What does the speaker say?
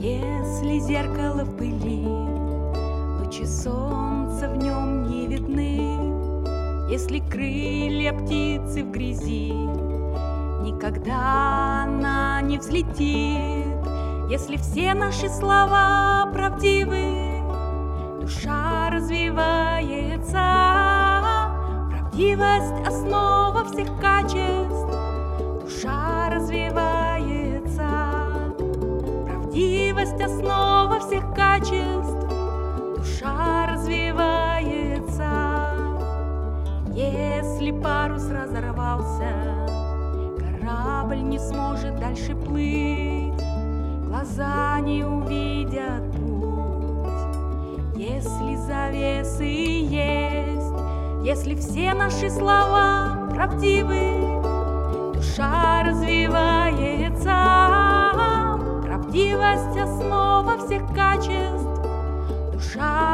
Если зеркало в пыли, лучи солнца в нем не видны. Если крылья птицы в грязи, никогда она не взлетит. Если все наши слова правдивы, душа развивается. Правдивость — основа всех качеств, душа развивается. Правдивость — основа всех качеств, душа развивается. Если парус разорвался, корабль не сможет дальше плыть, глаза не увидят путь. Если завесы есть, если все наши слова правдивы, душа развивается. Правдивость — основа всех качеств, душа